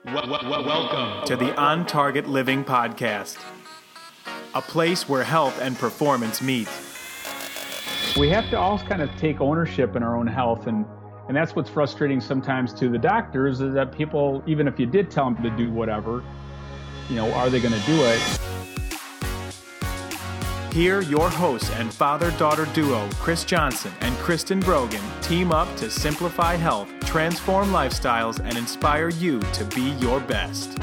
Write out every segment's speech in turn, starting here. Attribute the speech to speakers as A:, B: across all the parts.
A: Welcome to the On Target Living Podcast, a place where health and performance meet.
B: We have to all kind of take ownership in our own health, and that's what's frustrating sometimes to the doctors, is that people, even if you did tell them to do whatever, are they going to do it?
A: Here, your hosts and father-daughter duo, Chris Johnson and Kristen Brogan, team up to simplify health, transform lifestyles, and inspire you to be your best.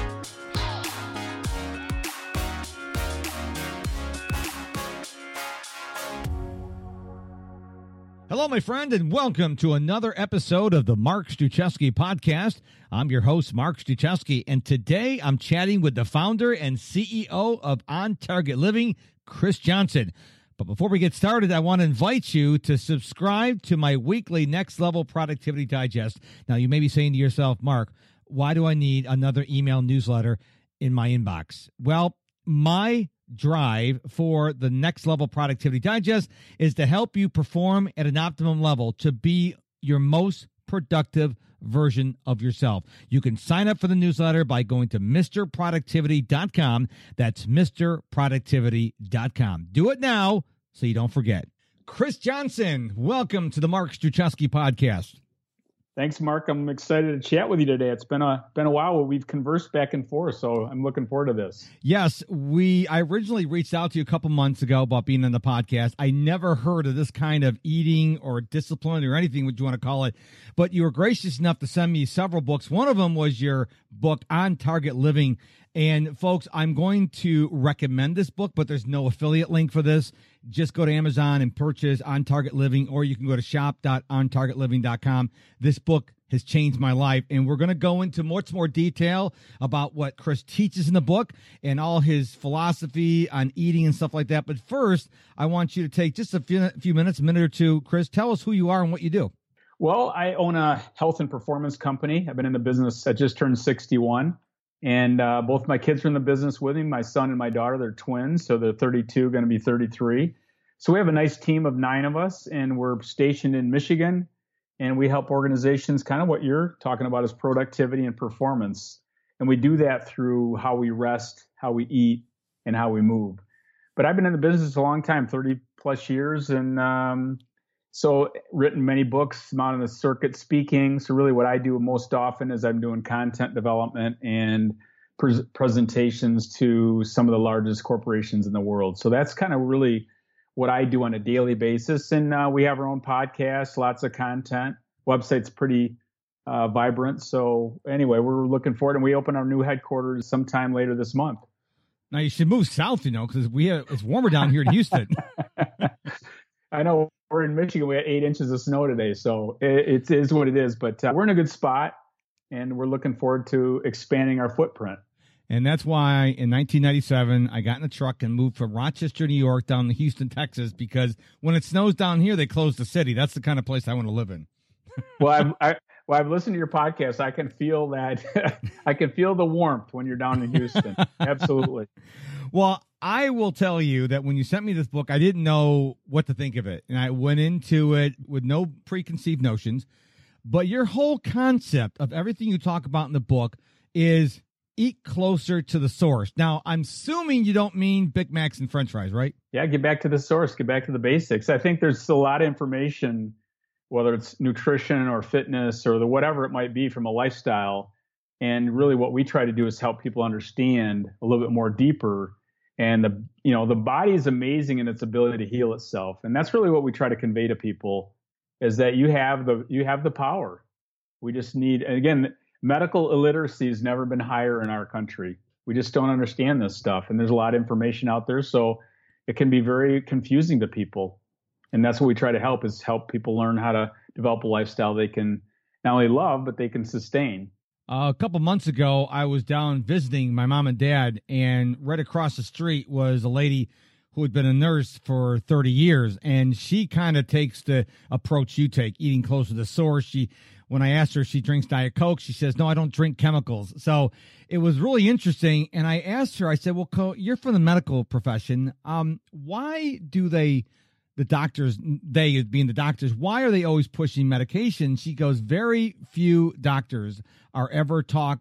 C: Hello, my friend, and welcome to another episode of the Mark Struczewski Podcast. I'm your host, Mark Struczewski, and today I'm chatting with the founder and CEO of On Target Living, Chris Johnson. But before we get started, I want to invite you to subscribe to my weekly Next Level Productivity Digest. Now, you may be saying to yourself, Mark, why do I need another email newsletter in my inbox? Well, my drive for the Next Level Productivity Digest is to help you perform at an optimum level, to be your most productive version of yourself. You can sign up for the newsletter by going to MrProductivity.com. That's MrProductivity.com. Do it now so you don't forget. Chris Johnson, welcome to the Mark Struczewski Podcast.
B: Thanks, Mark. I'm excited to chat with you today. It's been a while where we've conversed back and forth, so I'm looking forward to this.
C: Yes, I originally reached out to you a couple months ago about being on the podcast. I never heard of this kind of eating or discipline or anything, what you want to call it, but you were gracious enough to send me several books. One of them was your book, On Target Living. And folks, I'm going to recommend this book, but there's no affiliate link for this. Just go to Amazon and purchase On Target Living, or you can go to shop.ontargetliving.com. This book has changed my life, and we're going to go into much more detail about what Chris teaches in the book and all his philosophy on eating and stuff like that. But first, I want you to take just a few minutes, a minute or two. Chris, tell us who you are and what you do.
B: Well, I own a health and performance company. I've been in the business. I just turned 61. And both my kids are in the business with me, my son and my daughter. They're twins, so they're 32, going to be 33. So we have a nice team of 9 of us, and we're stationed in Michigan. And we help organizations, kind of what you're talking about, is productivity and performance. And we do that through how we rest, how we eat, and how we move. But I've been in the business a long time, 30 plus years, and so written many books. I'm out on the circuit speaking. So really what I do most often is I'm doing content development and presentations to some of the largest corporations in the world. So that's kind of really what I do on a daily basis. And we have our own podcast, lots of content. Website's pretty vibrant. So anyway, we're looking forward, and we open our new headquarters sometime later this month.
C: Now you should move south, because it's warmer down here in Houston.
B: I know. We're in Michigan. We had 8 inches of snow today, so it is what it is. But we're in a good spot, and we're looking forward to expanding our footprint.
C: And that's why in 1997, I got in a truck and moved from Rochester, New York, down to Houston, Texas, because when it snows down here, they close the city. That's the kind of place I want to live in.
B: Well, I've listened to your podcast. I can feel that. I can feel the warmth when you're down in Houston. Absolutely.
C: Well, I will tell you that when you sent me this book, I didn't know what to think of it. And I went into it with no preconceived notions. But your whole concept of everything you talk about in the book is eat closer to the source. Now, I'm assuming you don't mean Big Macs and French fries, right?
B: Yeah, get back to the source, get back to the basics. I think there's a lot of information, whether it's nutrition or fitness or whatever it might be from a lifestyle. And really what we try to do is help people understand a little bit more deeper. And the body is amazing in its ability to heal itself. And that's really what we try to convey to people, is that you have the power. We just need, and again, medical illiteracy has never been higher in our country. We just don't understand this stuff. And there's a lot of information out there. So it can be very confusing to people. And that's what we try to help people learn how to develop a lifestyle they can not only love, but they can sustain.
C: A couple months ago, I was down visiting my mom and dad, and right across the street was a lady who had been a nurse for 30 years, and she kind of takes the approach you take, eating close to the source. When I asked her if she drinks Diet Coke, she says, no, I don't drink chemicals. So it was really interesting, and I asked her, I said, well, you're from the medical profession. Why do they the doctors, they being the doctors, why are they always pushing medication? She goes, very few doctors are ever taught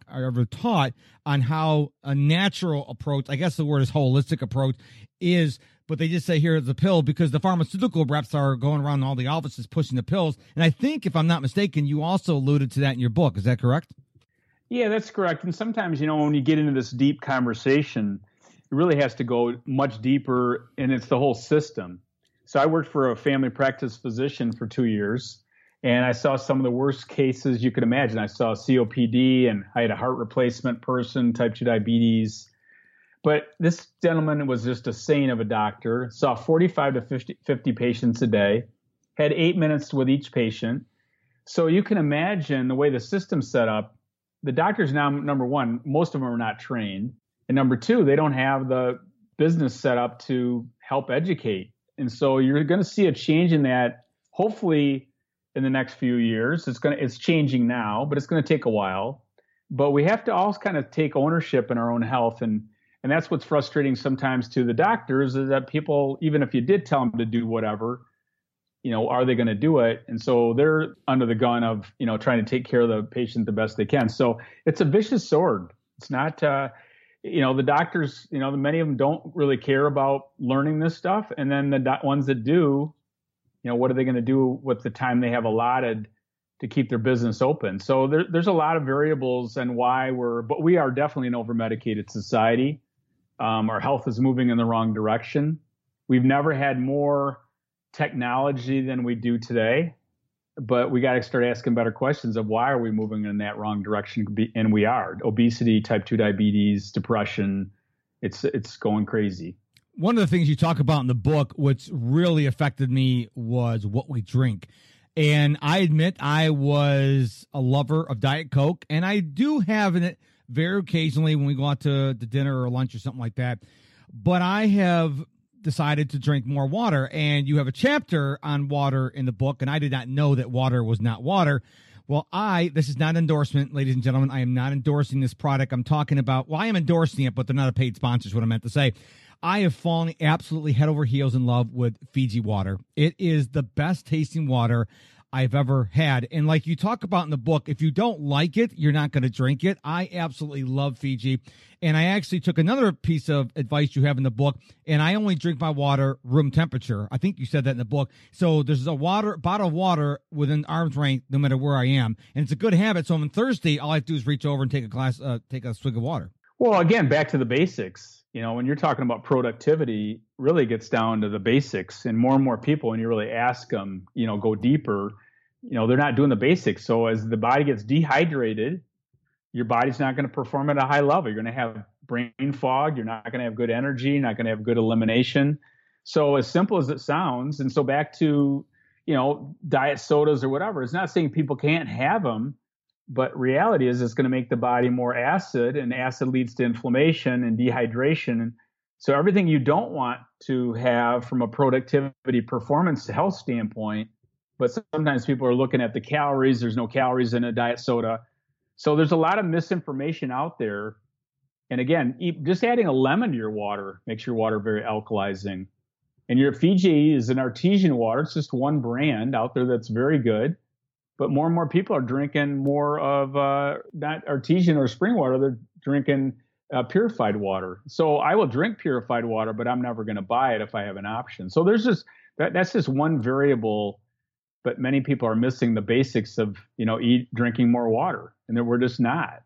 C: on how a natural approach, I guess the word is holistic approach, is, but they just say here's the pill because the pharmaceutical reps are going around all the offices pushing the pills. And I think, if I'm not mistaken, you also alluded to that in your book. Is that correct?
B: Yeah, that's correct. And sometimes, when you get into this deep conversation, it really has to go much deeper, and it's the whole system. So I worked for a family practice physician for 2 years, and I saw some of the worst cases you could imagine. I saw COPD, and I had a heart replacement person, type 2 diabetes. But this gentleman was just a saint of a doctor, saw 45 to 50 patients a day, had 8 minutes with each patient. So you can imagine the way the system's set up. The doctors now, number one, most of them are not trained. And number two, they don't have the business set up to help educate. And so you're going to see a change in that, hopefully in the next few years. It's changing now, but it's going to take a while. But we have to all kind of take ownership in our own health. And that's what's frustrating sometimes to the doctors, is that people, even if you did tell them to do whatever, are they going to do it? And so they're under the gun of, trying to take care of the patient the best they can. So it's a vicious sword. It's not, the doctors, many of them don't really care about learning this stuff. And then the ones that do, what are they going to do with the time they have allotted to keep their business open? So there's a lot of variables and why but we are definitely an over-medicated society. Our health is moving in the wrong direction. We've never had more technology than we do today, but we got to start asking better questions of why are we moving in that wrong direction? And we are. Obesity, type 2 diabetes, depression, it's going crazy.
C: One of the things you talk about in the book, which really affected me, was what we drink. And I admit I was a lover of Diet Coke, and I do have it very occasionally when we go out to dinner or lunch or something like that. But I have decided to drink more water, and you have a chapter on water in the book, and I did not know that water was not water. Well, this is not an endorsement, ladies and gentlemen. I am not endorsing this product. I'm talking about, I am endorsing it, but they're not a paid sponsor is what I meant to say. I have fallen absolutely head over heels in love with Fiji water. It is the best tasting water I've ever had. And like you talk about in the book, if you don't like it, you're not going to drink it. I absolutely love Fiji. And I actually took another piece of advice you have in the book, and I only drink my water room temperature. I think you said that in the book. So there's a bottle of water within arm's length no matter where I am. And it's a good habit. So on Thursday, all I have to do is reach over and take a swig of water.
B: Well, again, back to the basics. When you're talking about productivity, really gets down to the basics. And more people, when you really ask them, go deeper, they're not doing the basics. So as the body gets dehydrated, your body's not going to perform at a high level. You're going to have brain fog. You're not going to have good energy. You're not going to have good elimination. So as simple as it sounds, and so back to, diet sodas or whatever, it's not saying people can't have them, but reality is it's going to make the body more acid, and acid leads to inflammation and dehydration. So everything you don't want to have from a productivity, performance, health standpoint, but sometimes people are looking at the calories. There's no calories in a diet soda. So there's a lot of misinformation out there. And again, just adding a lemon to your water makes your water very alkalizing. And your Fiji is an artesian water. It's just one brand out there that's very good. But more and more people are drinking more of not artesian or spring water. They're drinking purified water. So I will drink purified water, but I'm never going to buy it if I have an option. So there's just that's just one variable. But many people are missing the basics of drinking more water, and that we're just not.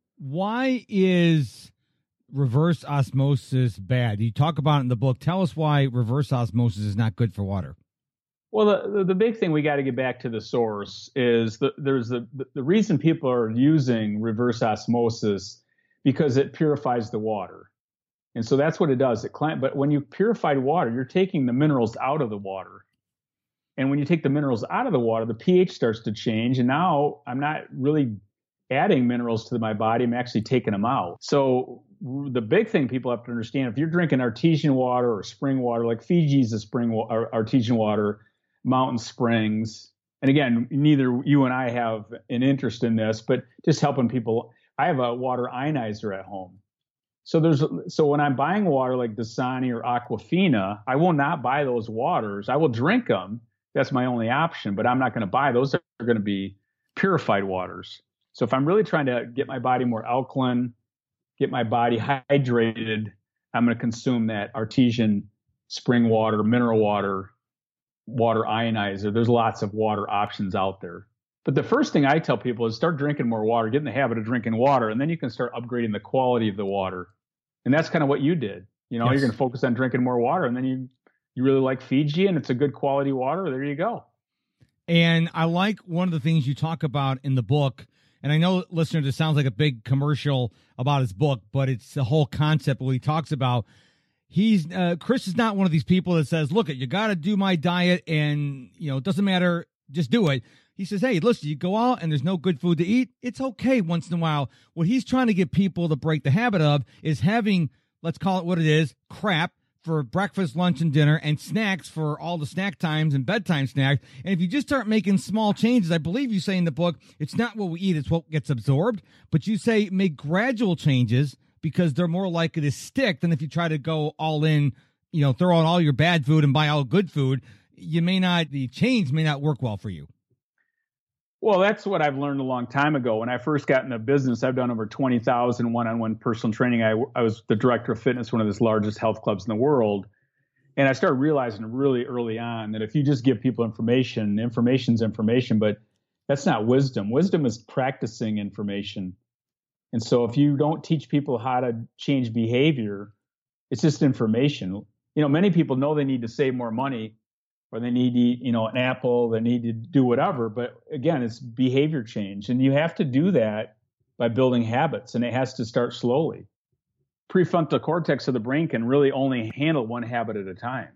C: Why is reverse osmosis bad? You talk about it in the book. Tell us why reverse osmosis is not good for water.
B: Well, the big thing we got to get back to the source is there's the reason people are using reverse osmosis because it purifies the water. And so that's what it does. But when you purify water, you're taking the minerals out of the water. And when you take the minerals out of the water, the pH starts to change. And now I'm not really adding minerals to my body. I'm actually taking them out. So the big thing people have to understand, if you're drinking artesian water or spring water, like Fiji's a artesian water, Mountain Springs. And again, neither you and I have an interest in this, but just helping people. I have a water ionizer at home. So when I'm buying water like Dasani or Aquafina, I will not buy those waters. I will drink them. That's my only option, but I'm not going to buy those. Are going to be purified waters. So if I'm really trying to get my body more alkaline, get my body hydrated, I'm going to consume that artesian spring water, mineral water, water ionizer. There's lots of water options out there. But the first thing I tell people is start drinking more water, get in the habit of drinking water, and then you can start upgrading the quality of the water. And that's kind of what you did. Yes. You're going to focus on drinking more water, and then you really like Fiji, and it's a good quality water. There you go.
C: And I like one of the things you talk about in the book, and I know, listeners, it sounds like a big commercial about his book, but it's the whole concept what he talks about. Chris is not one of these people that says, look, you got to do my diet and, it doesn't matter, just do it. He says, hey, listen, you go out and there's no good food to eat. It's okay once in a while. What he's trying to get people to break the habit of is having, let's call it what it is, crap for breakfast, lunch, and dinner, and snacks for all the snack times and bedtime snacks. And if you just start making small changes, I believe you say in the book, it's not what we eat, it's what gets absorbed. But you say make gradual changes because they're more likely to stick than if you try to go all in, throw out all your bad food and buy all good food. The change may not work well for you.
B: Well, that's what I've learned a long time ago. When I first got into business, I've done over 20,000 one-on-one personal training. I was the director of fitness, one of the largest health clubs in the world. And I started realizing really early on that if you just give people information's information, but that's not wisdom. Wisdom is practicing information. And so if you don't teach people how to change behavior, it's just information. Many people know they need to save more money, or they need to eat, an apple, they need to do whatever. But again, it's behavior change. And you have to do that by building habits, and it has to start slowly. Prefrontal cortex of the brain can really only handle one habit at a time.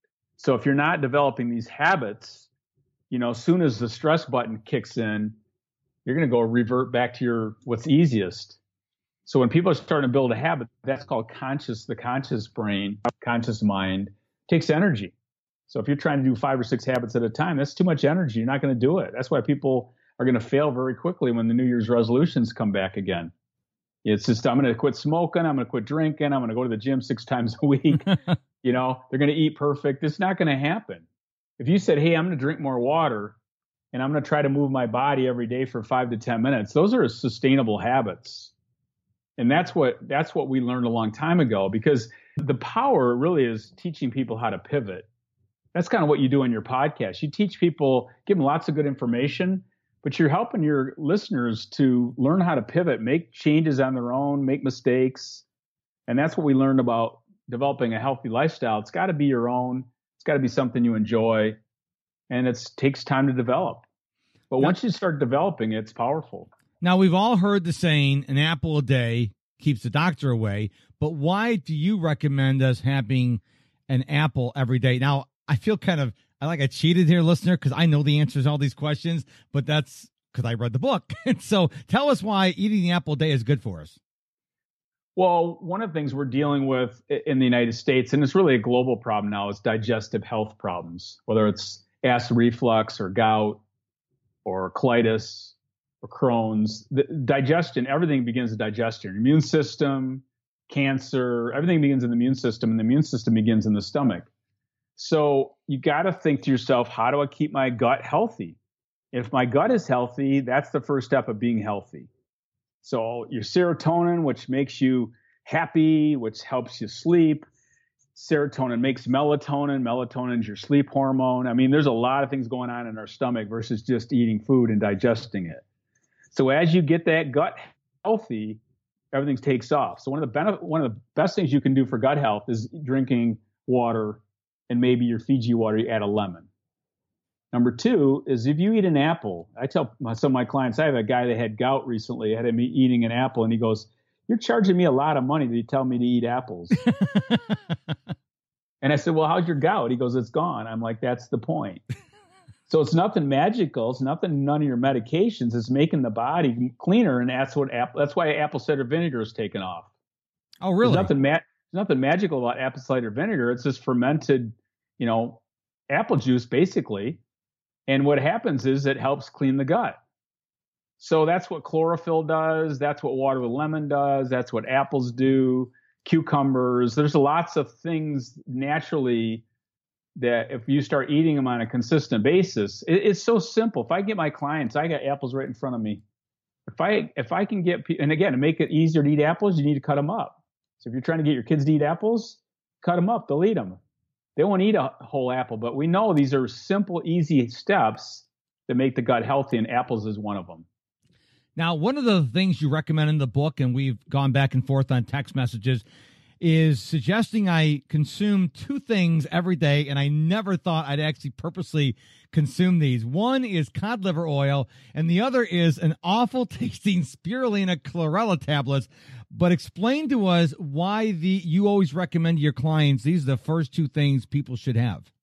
B: So if you're not developing these habits, as soon as the stress button kicks in, you're going to go revert back to what's easiest. So when people are starting to build a habit, that's called the conscious brain, conscious mind, takes energy. So if you're trying to do 5 or 6 habits at a time, that's too much energy. You're not going to do it. That's why people are going to fail very quickly when the New Year's resolutions come back again. It's just, I'm going to quit smoking. I'm going to quit drinking. I'm going to go to the gym 6 times a week. They're going to eat perfect. It's not going to happen. If you said, hey, I'm going to drink more water and I'm going to try to move my body every day for 5 to 10 minutes, those are sustainable habits. And that's what we learned a long time ago, because the power really is teaching people how to pivot. That's kind of what you do on your podcast. You teach people, give them lots of good information, but you're helping your listeners to learn how to pivot, make changes on their own, make mistakes. And that's what we learned about developing a healthy lifestyle. It's got to be your own. It's got to be something you enjoy. And it takes time to develop. But once you start developing, it's powerful.
C: Now, we've all heard the saying, an apple a day keeps the doctor away. But why do you recommend us having an apple every day? Now, I feel I cheated here, listener, because I know the answers to all these questions, but that's because I read the book. And so tell us why eating the apple a day is good for us.
B: Well, one of the things we're dealing with in the United States, and it's really a global problem now, is digestive health problems, whether it's acid reflux or gout or colitis or Crohn's. The digestion, everything begins with digestion. Immune system, cancer, everything begins in the immune system, and the immune system begins in the stomach. So you got to think to yourself, how do I keep my gut healthy? If my gut is healthy, that's the first step of being healthy. So your serotonin, which makes you happy, which helps you sleep. Serotonin makes melatonin. Melatonin is your sleep hormone. I mean, there's a lot of things going on in our stomach versus just eating food and digesting it. So as you get that gut healthy, everything takes off. So one of the best things you can do for gut health is drinking water. And maybe your Fiji water, you add a lemon. Number 2 is if you eat an apple. I tell some of my clients, I have a guy that had gout recently, had him eating an apple, and he goes, you're charging me a lot of money to tell me to eat apples. And I said, well, how's your gout? He goes, it's gone. I'm like, that's the point. So it's nothing magical. It's none of your medications. It's making the body cleaner, and that's why apple cider vinegar is taken off.
C: Oh, really?
B: There's nothing magical about apple cider vinegar. It's just fermented, apple juice basically. And what happens is it helps clean the gut. So that's what chlorophyll does. That's what water with lemon does. That's what apples do. cucumbers. There's lots of things naturally that if you start eating them on a consistent basis, it's so simple. If I get my clients, I got apples right in front of me. If I can get, and again, to make it easier to eat apples, you need to cut them up. So if you're trying to get your kids to eat apples, cut them up. They'll eat them. They won't eat a whole apple, but we know these are simple, easy steps that make the gut healthy, and apples is one of them.
C: Now, one of the things you recommend in the book, and we've gone back and forth on text messages, is suggesting I consume 2 things every day, and I never thought I'd actually purposely consume these. One is cod liver oil, and the other is an awful tasting spirulina chlorella tablets. But explain to us why you always recommend to your clients these are the first 2 things people should have.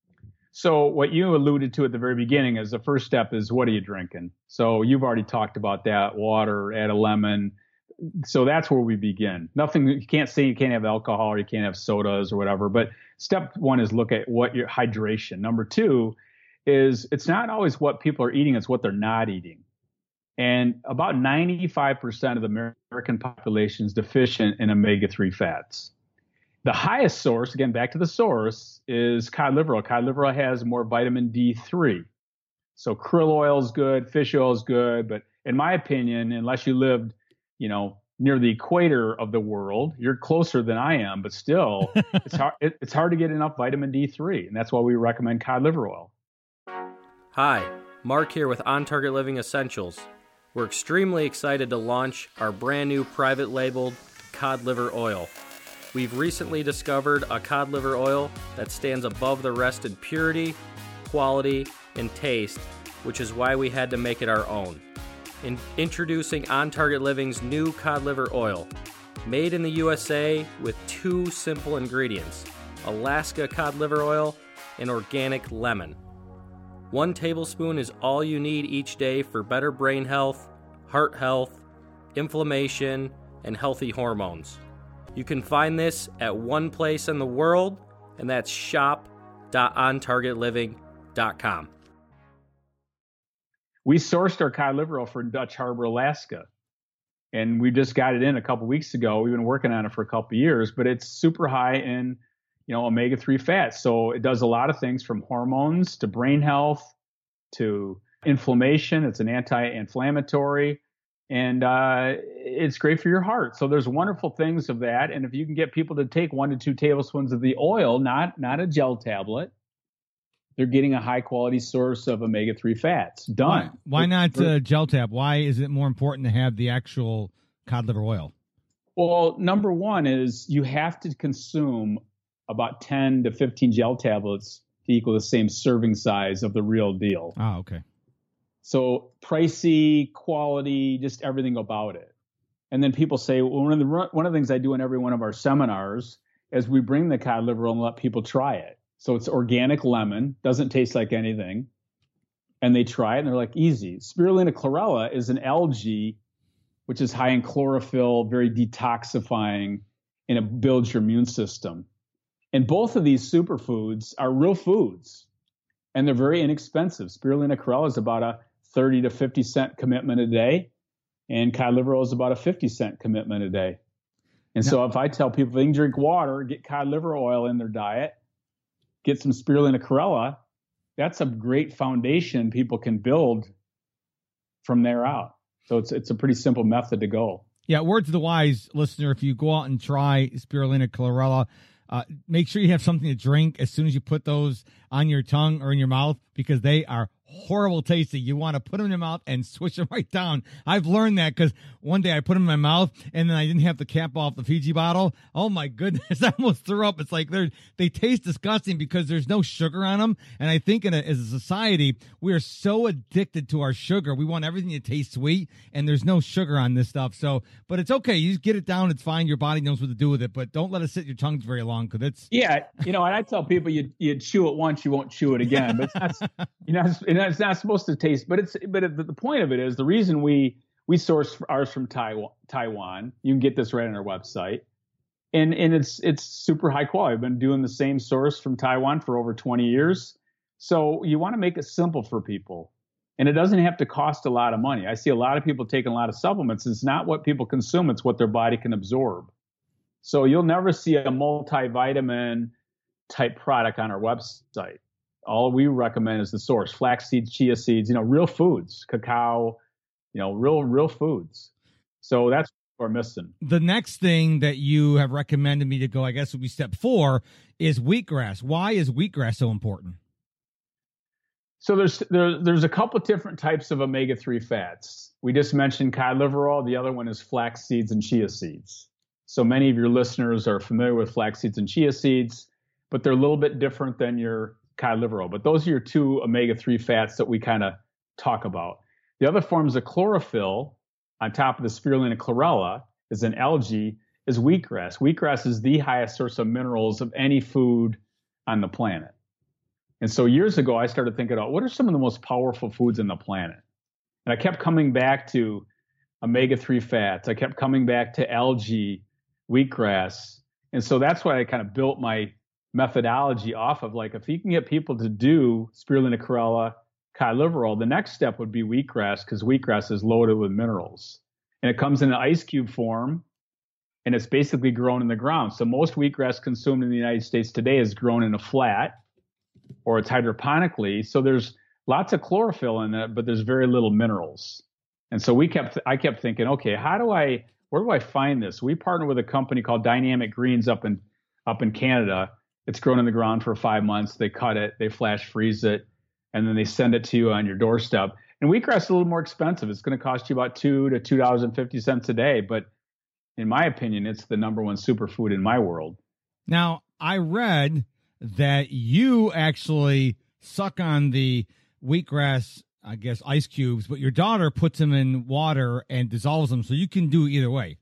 B: So what you alluded to at the very beginning is the first step is, what are you drinking? So you've already talked about that: water, add a lemon. So that's where we begin. Nothing, you can't say you can't have alcohol or you can't have sodas or whatever, but step 1 is look at what your hydration. Number 2 is, it's not always what people are eating, it's what they're not eating. And about 95% of the American population is deficient in omega-3 fats. The highest source, again, back to the source, is cod liver oil. Cod liver oil has more vitamin D3. So krill oil is good, fish oil is good, but in my opinion, unless you lived, near the equator of the world, you're closer than I am, but still, it's hard to get enough vitamin D3, and that's why we recommend cod liver oil.
D: Hi, Mark here with On Target Living Essentials. We're extremely excited to launch our brand new private labeled cod liver oil. We've recently discovered a cod liver oil that stands above the rest in purity, quality, and taste, which is why we had to make it our own. Introducing On Target Living's new cod liver oil, made in the USA with 2 simple ingredients: Alaska cod liver oil and organic lemon. 1 tablespoon is all you need each day for better brain health, heart health, inflammation, and healthy hormones. You can find this at one place in the world, and that's shop.ontargetliving.com.
B: We sourced our cod liver oil from Dutch Harbor, Alaska, and we just got it in a couple weeks ago. We've been working on it for a couple of years, but it's super high in omega-3 fats. So it does a lot of things, from hormones to brain health to inflammation. It's an anti-inflammatory, and it's great for your heart. So there's wonderful things of that. And if you can get people to take 1 to 2 tablespoons of the oil, not a gel tablet, they're getting a high quality source of omega-3 fats. Done.
C: Why not gel tab? Why is it more important to have the actual cod liver oil?
B: Well, number 1 is you have to consume about 10 to 15 gel tablets to equal the same serving size of the real deal.
C: Oh, okay.
B: So pricey, quality, just everything about it. And then people say, well, one of the things I do in every one of our seminars is we bring the cod liver oil and let people try it. So it's organic lemon, doesn't taste like anything. And they try it and they're like, easy. Spirulina chlorella is an algae which is high in chlorophyll, very detoxifying, and it builds your immune system. And both of these superfoods are real foods, and they're very inexpensive. Spirulina chlorella is about a 30 to 50 cent commitment a day, and cod liver oil is about a 50-cent commitment a day. And so if I tell people they can drink water, get cod liver oil in their diet, get some spirulina chlorella, that's a great foundation people can build from there out. So it's a pretty simple method to go.
C: Yeah, word to the wise, listener, if you go out and try spirulina chlorella, make sure you have something to drink as soon as you put those on your tongue or in your mouth, because they are horrible tasting. You want to put them in your mouth and swish them right down. I've learned that because one day I put them in my mouth and then I didn't have the cap off the Fiji bottle. Oh my goodness, I almost threw up. It's like they taste disgusting because there's no sugar on them. And I think as a society, we are so addicted to our sugar. We want everything to taste sweet, and there's no sugar on this stuff. So, but it's okay. You just get it down. It's fine. Your body knows what to do with it, but don't let it sit in your tongue very long, because it's...
B: Yeah. And I tell people you chew it once, you won't chew it again, but it's not, it's not supposed to taste, but the point of it is, the reason we source ours from Taiwan. You can get this right on our website, and it's super high quality. I've been doing the same source from Taiwan for over 20 years. So you want to make it simple for people, and it doesn't have to cost a lot of money. I see a lot of people taking a lot of supplements. It's not what people consume, it's what their body can absorb. So you'll never see a multivitamin type product on our website. All we recommend is the source: flax seeds, chia seeds, real foods, cacao, real foods. So that's what we're missing.
C: The next thing that you have recommended me to go, I guess would be step 4, is wheatgrass. Why is wheatgrass so important?
B: So there's a couple different types of omega-3 fats. We just mentioned cod liver oil. The other one is flax seeds and chia seeds. So many of your listeners are familiar with flax seeds and chia seeds, but they're a little bit different than your cod liver oil. But those are your 2 omega-3 fats that we kind of talk about. The other forms of chlorophyll on top of the spirulina chlorella is an algae, is wheatgrass. Wheatgrass is the highest source of minerals of any food on the planet. And so years ago, I started thinking about what are some of the most powerful foods on the planet? And I kept coming back to omega-3 fats. I kept coming back to algae, wheatgrass. And so that's why I kind of built my methodology off of, like, if you can get people to do spirulina chlorella, cod liver oil, the next step would be wheatgrass, because wheatgrass is loaded with minerals. And it comes in an ice cube form, and it's basically grown in the ground. So most wheatgrass consumed in the United States today is grown in a flat, or it's hydroponically. So there's lots of chlorophyll in it, but there's very little minerals. And so I kept thinking, okay, where do I find this? We partnered with a company called Dynamic Greens up in Canada. It's grown in the ground for 5 months. They cut it, they flash freeze it, and then they send it to you on your doorstep. And wheatgrass is a little more expensive. It's going to cost you about $2 to $2.50 a day. But in my opinion, it's the number one superfood in my world.
C: Now, I read that you actually suck on the wheatgrass, I guess, ice cubes, but your daughter puts them in water and dissolves them, so you can do either way.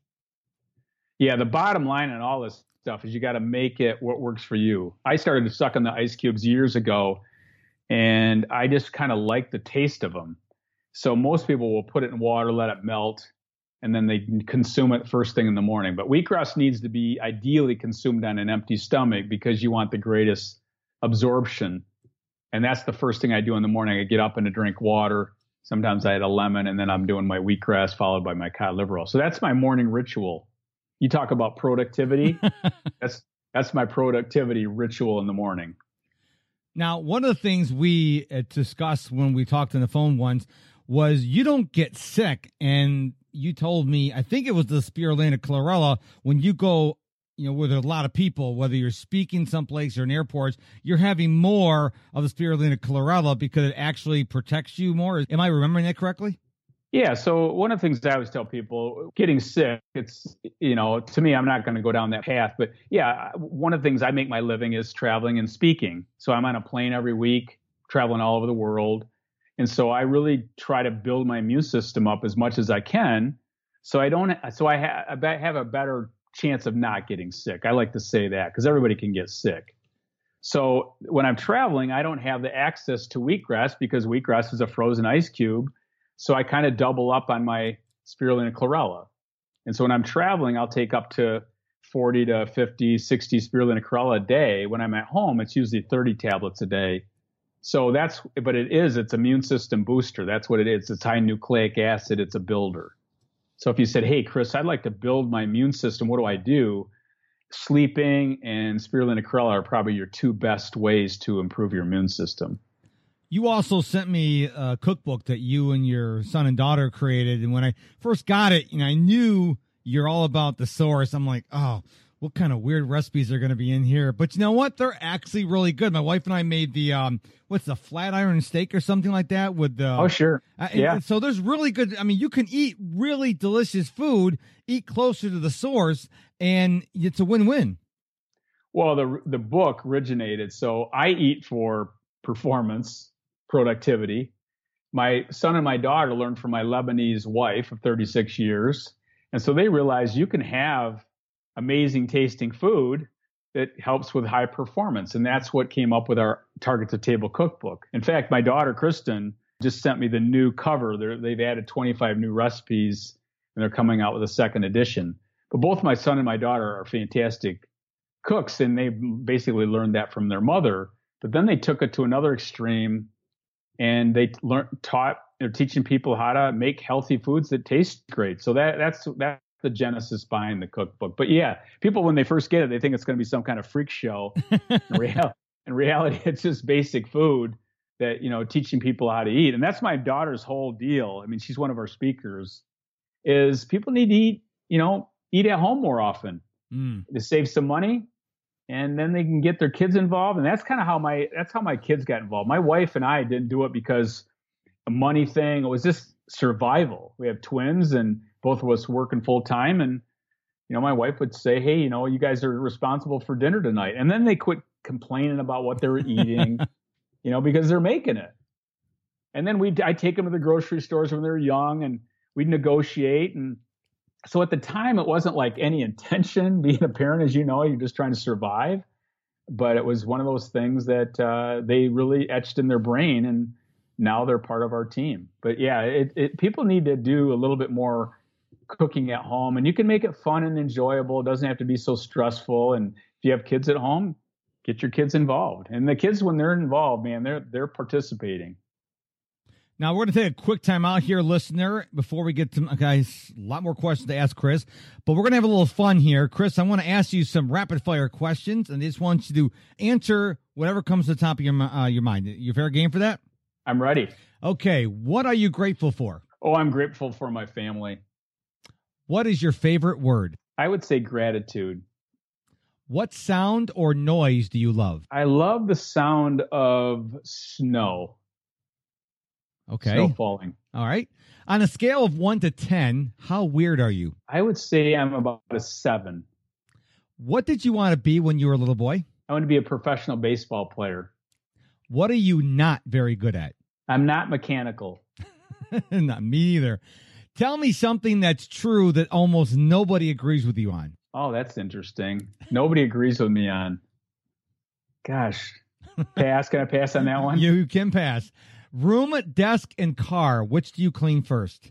B: Yeah, the bottom line on all this stuff is you got to make it what works for you. I started to suck on the ice cubes years ago, and I just kind of like the taste of them. So most people will put it in water, let it melt, and then they consume it first thing in the morning. But wheatgrass needs to be ideally consumed on an empty stomach because you want the greatest absorption. And that's the first thing I do in the morning. I get up and I drink water. Sometimes I add a lemon, and then I'm doing my wheatgrass followed by my cod liver oil. So that's my morning ritual. You talk about productivity. That's my productivity ritual in the morning.
C: Now, one of the things we discussed when we talked on the phone once was you don't get sick. And you told me, I think it was the spirulina chlorella, when you go, with a lot of people, whether you're speaking someplace or in airports, you're having more of the spirulina chlorella because it actually protects you more. Am I remembering that correctly?
B: Yeah. So one of the things that I always tell people, getting sick, it's, to me, I'm not going to go down that path. But yeah, one of the things I make my living is traveling and speaking. So I'm on a plane every week, traveling all over the world. And so I really try to build my immune system up as much as I can. So I have a better chance of not getting sick. I like to say that because everybody can get sick. So when I'm traveling, I don't have the access to wheatgrass because wheatgrass is a frozen ice cube. So I kind of double up on my spirulina chlorella. And so when I'm traveling, I'll take up to 40 to 50, 60 spirulina chlorella a day. When I'm at home, it's usually 30 tablets a day. So it's immune system booster. That's what it is. It's high nucleic acid. It's a builder. So if you said, hey, Chris, I'd like to build my immune system, what do I do? Sleeping and spirulina chlorella are probably your 2 best ways to improve your immune system.
C: You also sent me a cookbook that you and your son and daughter created. And when I first got it, I knew you're all about the source. I'm like, oh, what kind of weird recipes are going to be in here? But you know what? They're actually really good. My wife and I made the, what's the flat iron steak or something like that with the.
B: Oh, sure. Yeah.
C: So there's really good. I mean, you can eat really delicious food, eat closer to the source, and it's a win-win.
B: Well, the book originated. So I eat for performance, productivity. My son and my daughter learned from my Lebanese wife of 36 years. And so they realized you can have amazing tasting food that helps with high performance. And that's what came up with our Target to Table cookbook. In fact, my daughter, Kristen, just sent me the new cover. They've added 25 new recipes, and they're coming out with a second edition. But both my son and my daughter are fantastic cooks, and they basically learned that from their mother. But then they took it to another extreme, and they're teaching people how to make healthy foods that taste great. So that's the genesis behind the cookbook. But yeah, people, when they first get it, they think it's going to be some kind of freak show. In reality, it's just basic food that, teaching people how to eat. And that's my daughter's whole deal. I mean, she's one of our speakers, is people need to eat at home more often to save some money. And then they can get their kids involved. And that's kind of how my kids got involved. My wife and I didn't do it because a money thing. It was just survival. We have twins and both of us working full time. And, my wife would say, hey, you guys are responsible for dinner tonight. And then they quit complaining about what they were eating, because they're making it. And then I'd take them to the grocery stores when they were young and we'd negotiate. And so at the time, it wasn't like any intention being a parent, as you're just trying to survive. But it was one of those things that they really etched in their brain, and now they're part of our team. But yeah, people need to do a little bit more cooking at home, and you can make it fun and enjoyable. It doesn't have to be so stressful. And if you have kids at home, get your kids involved. And the kids, when they're involved, man, they're participating.
C: Now, we're going to take a quick time out here, listener, before we get to, guys, a lot more questions to ask Chris. But we're going to have a little fun here. Chris, I want to ask you some rapid-fire questions, and I just want you to answer whatever comes to the top of your mind. You fair game for that?
B: I'm ready.
C: Okay. What are you grateful for?
B: Oh, I'm grateful for my family.
C: What is your favorite word?
B: I would say gratitude.
C: What sound or noise do you love?
B: I love the sound of snow.
C: Okay.
B: Snow falling.
C: All right. On a scale of 1 to 10, how weird are you?
B: I would say I'm about a 7.
C: What did you want to be when you were a little boy?
B: I want to be a professional baseball player.
C: What are you not very good at?
B: I'm not mechanical.
C: Not me either. Tell me something that's true that almost nobody agrees with you on.
B: Oh, that's interesting. Nobody agrees with me on. Gosh. Pass. Can I pass on that one?
C: You can pass. Room, desk, and car. Which do you clean first?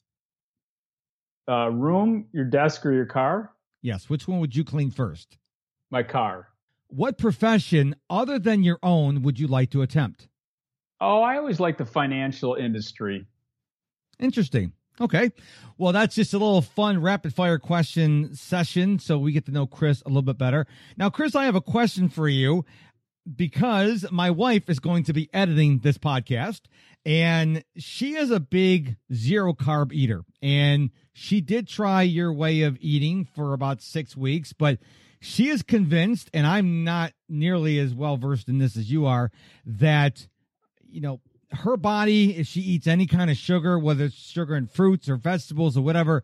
B: Room, your desk, or your car?
C: Yes. Which one would you clean first?
B: My car.
C: What profession other than your own would you like to attempt?
B: Oh, I always like the financial industry.
C: Interesting. Okay. Well, that's just a little fun rapid fire question session, so we get to know Chris a little bit better. Now, Chris, I have a question for you, because my wife is going to be editing this podcast, and she is a big zero carb eater. And she did try your way of eating for about 6 weeks, but she is convinced, and I'm not nearly as well versed in this as you are, that, her body, if she eats any kind of sugar, whether it's sugar in fruits or vegetables or whatever,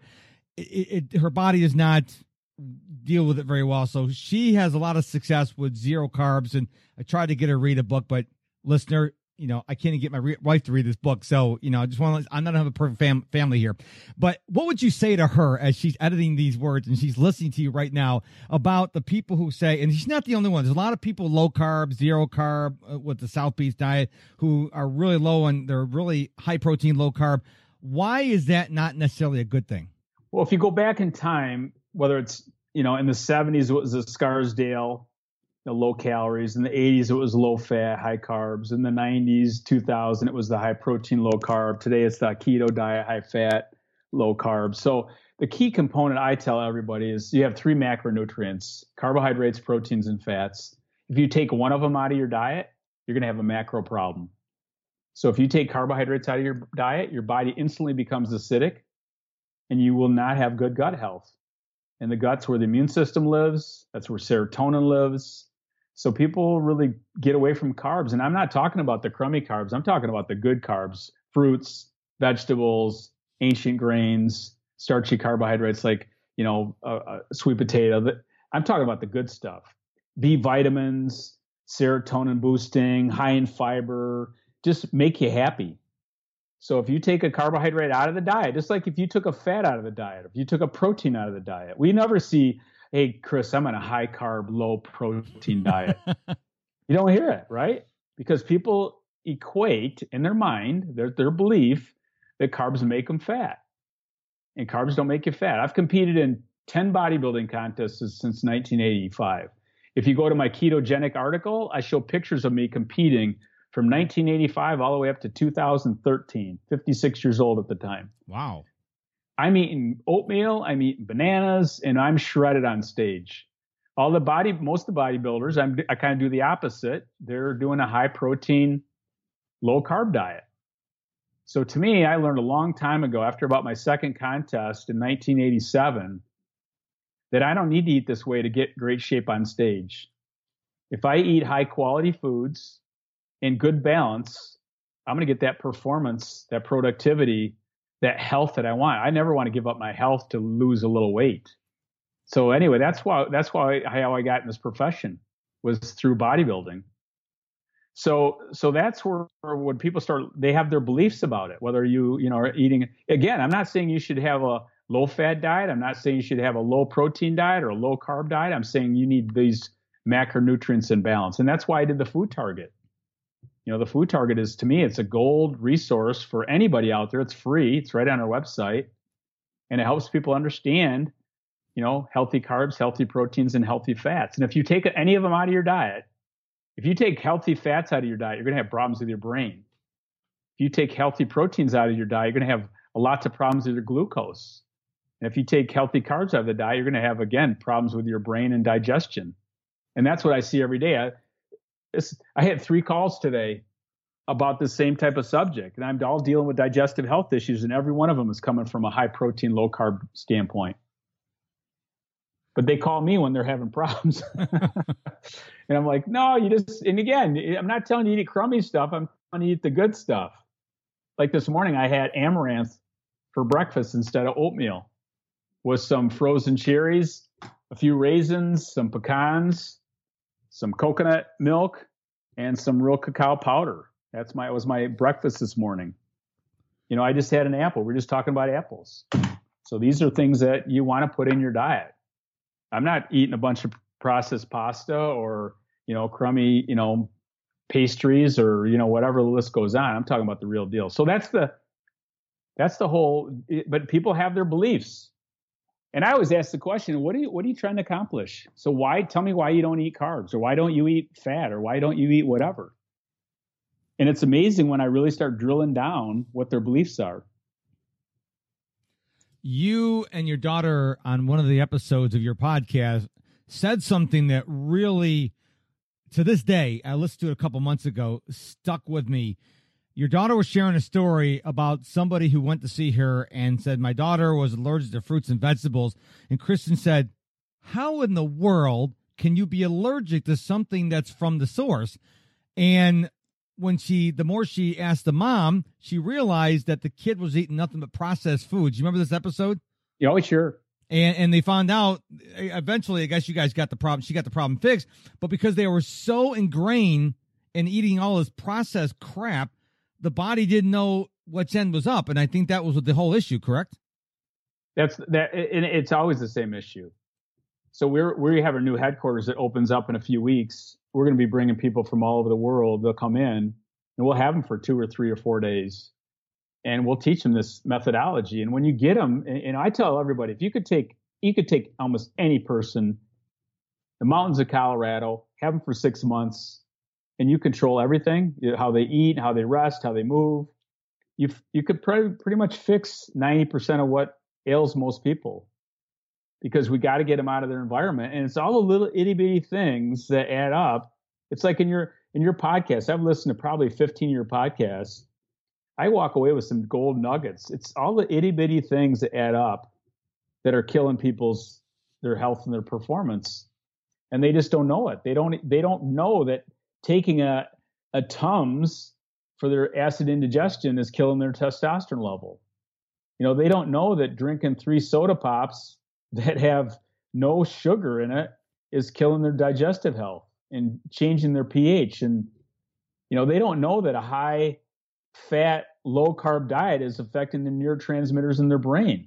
C: her body does not deal with it very well. So she has a lot of success with zero carbs, and I tried to get her to read a book, but listener, I can't even get my wife to read this book. So, I just want to, I'm not having a perfect family here, but what would you say to her as she's editing these words and she's listening to you right now about the people who say, and she's not the only one, there's a lot of people low carb, zero carb with the South Beach diet who are really low and they're really high protein, low carb. Why is that not necessarily a good thing?
B: Well, if you go back in time, whether it's, in the 70s, it was the Scarsdale, low calories. In the 80s, it was low fat, high carbs. In the 90s, 2000, it was the high protein, low carb. Today, it's the keto diet, high fat, low carb. So the key component I tell everybody is you have 3 macronutrients: carbohydrates, proteins, and fats. If you take one of them out of your diet, you're going to have a macro problem. So if you take carbohydrates out of your diet, your body instantly becomes acidic, and you will not have good gut health. And the gut's where the immune system lives. That's where serotonin lives. So people really get away from carbs. And I'm not talking about the crummy carbs. I'm talking about the good carbs: fruits, vegetables, ancient grains, starchy carbohydrates like, sweet potato. I'm talking about the good stuff. B vitamins, serotonin boosting, high in fiber, just make you happy. So if you take a carbohydrate out of the diet, just like if you took a fat out of the diet, if you took a protein out of the diet, we never see, hey, Chris, I'm on a high carb, low protein diet. You don't hear it, right? Because people equate in their mind, their belief that carbs make them fat. And carbs don't make you fat. I've competed in 10 bodybuilding contests since 1985. If you go to my ketogenic article, I show pictures of me competing from 1985 all the way up to 2013, 56 years old at the time.
C: Wow.
B: I'm eating oatmeal, I'm eating bananas, and I'm shredded on stage. Most of the bodybuilders, I kind of do the opposite. They're doing a high protein, low carb diet. So to me, I learned a long time ago, after about my second contest in 1987, that I don't need to eat this way to get great shape on stage. If I eat high quality foods in good balance, I'm going to get that performance, that productivity, that health that I want. I never want to give up my health to lose a little weight. So anyway, that's how I got in this profession, was through bodybuilding. So that's where when people start, they have their beliefs about it, whether you are eating. Again, I'm not saying you should have a low fat diet. I'm not saying you should have a low protein diet or a low carb diet. I'm saying you need these macronutrients in balance. And that's why I did the Food Target. The Food Target is, to me, it's a gold resource for anybody out there. It's free. It's right on our website. And it helps people understand, healthy carbs, healthy proteins, and healthy fats. And if you take any of them out of your diet, if you take healthy fats out of your diet, you're going to have problems with your brain. If you take healthy proteins out of your diet, you're going to have lots of problems with your glucose. And if you take healthy carbs out of the diet, you're going to have, again, problems with your brain and digestion. And that's what I see every day. I had 3 calls today about the same type of subject, and I'm all dealing with digestive health issues, and every one of them is coming from a high protein, low carb standpoint. But they call me when they're having problems. And I'm like, no, and again, I'm not telling you to eat crummy stuff. I'm telling you to eat the good stuff. Like this morning, I had amaranth for breakfast instead of oatmeal, with some frozen cherries, a few raisins, some pecans, some coconut milk, and some real cacao powder. It was my breakfast this morning. I just had an apple. We're just talking about apples. So these are things that you want to put in your diet. I'm not eating a bunch of processed pasta or, crummy, pastries or, whatever the list goes on. I'm talking about the real deal. So that's the whole, but people have their beliefs. And I always ask the question, what are you trying to accomplish? So tell me why you don't eat carbs, or why don't you eat fat, or why don't you eat whatever? And it's amazing when I really start drilling down what their beliefs are.
C: You and your daughter on one of the episodes of your podcast said something that really, to this day, I listened to it a couple months ago, stuck with me. Your daughter was sharing a story about somebody who went to see her and said, my daughter was allergic to fruits and vegetables. And Kristen said, how in the world can you be allergic to something that's from the source? And the more she asked the mom, she realized that the kid was eating nothing but processed foods. You remember this episode?
B: Oh, sure.
C: And they found out eventually, I guess you guys got the problem. She got the problem fixed. But because they were so ingrained in eating all this processed crap, the body didn't know which end was up. And I think that was the whole issue, correct?
B: And it's always the same issue. So we have a new headquarters that opens up in a few weeks. We're going to be bringing people from all over the world. They'll come in, and we'll have them for 2 or 3 or 4 days. And we'll teach them this methodology. And when you get them, and I tell everybody, if you could take almost any person, the mountains of Colorado, have them for 6 months, and you control everything, how they eat, how they rest, how they move, you could pretty much fix 90% of what ails most people, because we got to get them out of their environment. And it's all the little itty bitty things that add up. It's like in your podcast, I've listened to probably 15 of your podcasts. I walk away with some gold nuggets. It's all the itty bitty things that add up that are killing their health and their performance. And they just don't know it. They don't know that taking a Tums for their acid indigestion is killing their testosterone level. They don't know that drinking 3 soda pops that have no sugar in it is killing their digestive health and changing their pH. And, they don't know that a high fat, low carb diet is affecting the neurotransmitters in their brain.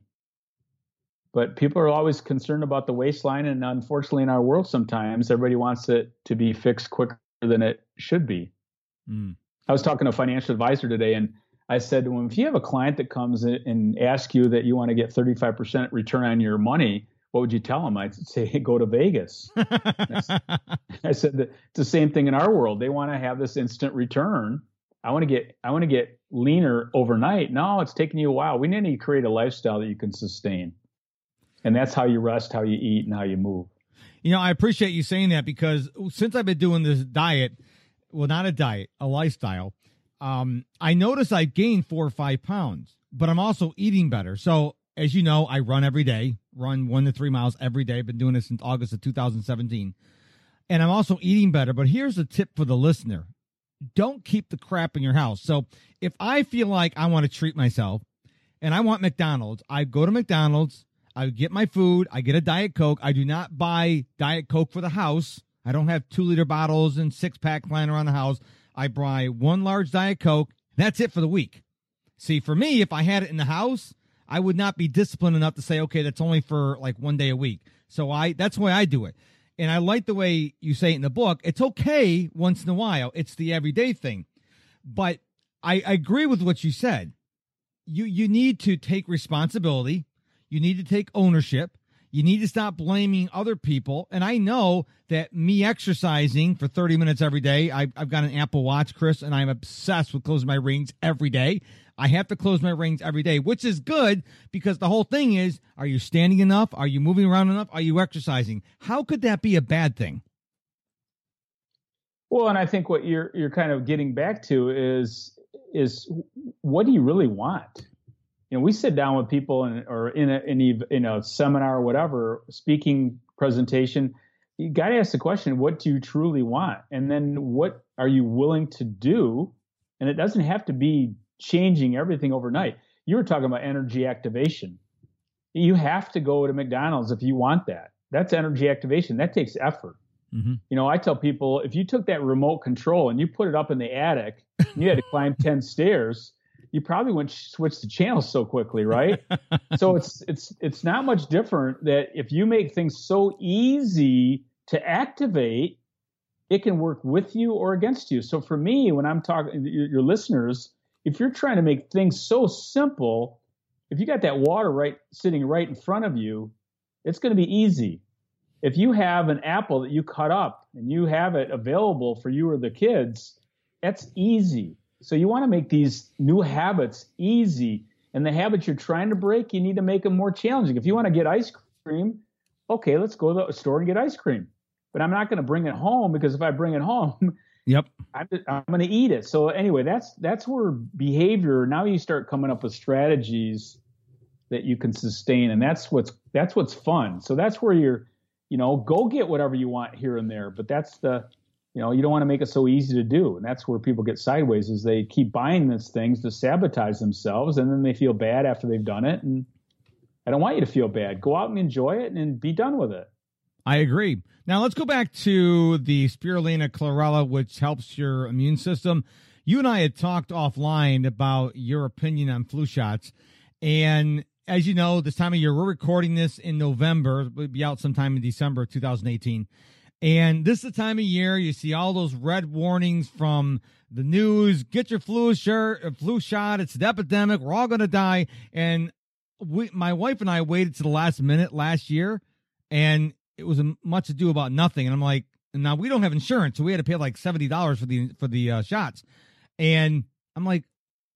B: But people are always concerned about the waistline. And unfortunately, in our world, sometimes everybody wants it to be fixed quicker than it should be. I was talking to a financial advisor today, and I said to him, if you have a client that comes in and asks you that you want to get 35% return on your money, what would you tell them? I'd say, hey, go to Vegas. I said that it's the same thing in our world. They want to have this instant return I want to get leaner overnight. No, it's taking you a while. We need to create a lifestyle that you can sustain. And that's how you rest, how you eat, and how you move.
C: I appreciate you saying that, because since I've been doing this diet, well, not a diet, a lifestyle, I notice I've gained 4 or 5 pounds, but I'm also eating better. So as you know, I run every day, run 1 to 3 miles every day. I've been doing this since August of 2017. And I'm also eating better. But here's a tip for the listener. Don't keep the crap in your house. So if I feel like I want to treat myself and I want McDonald's, I go to McDonald's, I get my food, I get a Diet Coke. I do not buy Diet Coke for the house. I don't have 2-liter bottles and 6-pack lying around the house. I buy 1 large Diet Coke. That's it for the week. See, for me, if I had it in the house, I would not be disciplined enough to say, okay, that's only for like 1 day a week. So that's the way I do it. And I like the way you say it in the book. It's okay once in a while. It's the everyday thing. But I agree with what you said. You need to take responsibility. You need to take ownership. You need to stop blaming other people. And I know that me exercising for 30 minutes every day, I've got an Apple Watch, Chris, and I'm obsessed with closing my rings every day. I have to close my rings every day, which is good, because the whole thing is, are you standing enough? Are you moving around enough? Are you exercising? How could that be a bad thing?
B: Well, and I think what you're kind of getting back to is what do you really want? We sit down with people or in a seminar or whatever, speaking presentation. You got to ask the question, what do you truly want? And then what are you willing to do? And it doesn't have to be changing everything overnight. You were talking about energy activation. You have to go to McDonald's if you want that. That's energy activation. That takes effort. Mm-hmm. I tell people, if you took that remote control and you put it up in the attic, and you had to climb 10 stairs, you probably wouldn't switch the channels so quickly, right? So it's not much different that if you make things so easy to activate, it can work with you or against you. So for me, when I'm talking to your listeners, if you're trying to make things so simple, if you got that water sitting right in front of you, it's going to be easy. If you have an apple that you cut up and you have it available for you or the kids, that's easy. So you want to make these new habits easy. And the habits you're trying to break, you need to make them more challenging. If you want to get ice cream, okay, let's go to the store and get ice cream. But I'm not going to bring it home, because if I bring it home,
C: yep,
B: I'm going to eat it. So anyway, that's where behavior, now you start coming up with strategies that you can sustain. And that's what's fun. So that's where you're, go get whatever you want here and there. But that's you don't want to make it so easy to do. And that's where people get sideways, is they keep buying these things to sabotage themselves. And then they feel bad after they've done it. And I don't want you to feel bad. Go out and enjoy it and be done with it.
C: I agree. Now let's go back to the spirulina chlorella, which helps your immune system. You and I had talked offline about your opinion on flu shots. And as you know, this time of year, we're recording this in November. It'll be out sometime in December 2018. And this is the time of year you see all those red warnings from the news. Get your flu shot. It's an epidemic. We're all going to die. And my wife and I waited to the last minute last year, and it was much ado about nothing. And I'm like, now we don't have insurance, so we had to pay like $70 for the shots. And I'm like,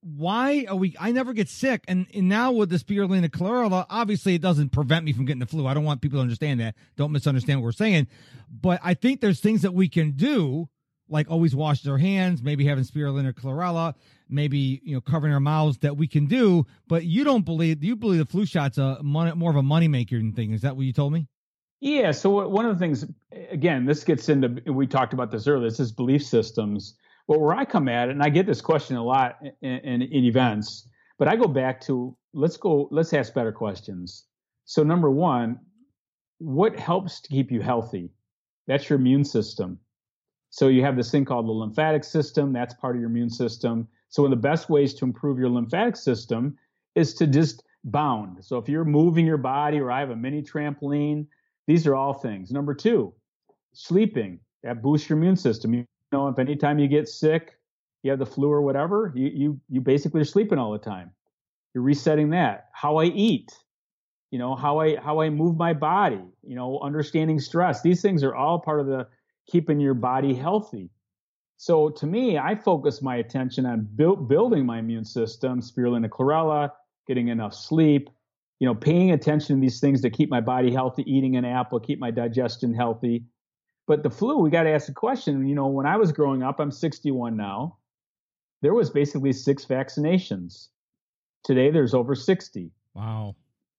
C: why are I never get sick. And now with the spirulina chlorella, obviously it doesn't prevent me from getting the flu. I don't want people to understand that. Don't misunderstand what we're saying. But I think there's things that we can do, like always wash our hands, maybe having spirulina chlorella, maybe, covering our mouths, that we can do. But you believe the flu shot's more of a moneymaker thing. Is that what you told me?
B: Yeah. So one of the things, again, this gets into, we talked about this earlier, this is belief systems. Well, where I come at it, and I get this question a lot in events, but I go back to, let's ask better questions. So number one, what helps to keep you healthy? That's your immune system. So you have this thing called the lymphatic system. That's part of your immune system. So one of the best ways to improve your lymphatic system is to just bound. So if you're moving your body, or I have a mini trampoline, these are all things. Number two, sleeping. That boosts your immune system. If anytime you get sick, you have the flu or whatever, you basically are sleeping all the time. You're resetting that. How I eat, how I move my body, understanding stress. These things are all part of the keeping your body healthy. So to me, I focus my attention on building my immune system, spirulina chlorella, getting enough sleep, paying attention to these things to keep my body healthy, eating an apple, keep my digestion healthy. But the flu, we got to ask the question, when I was growing up, I'm 61 now, there was basically 6 vaccinations. Today, there's over 60.
C: Wow.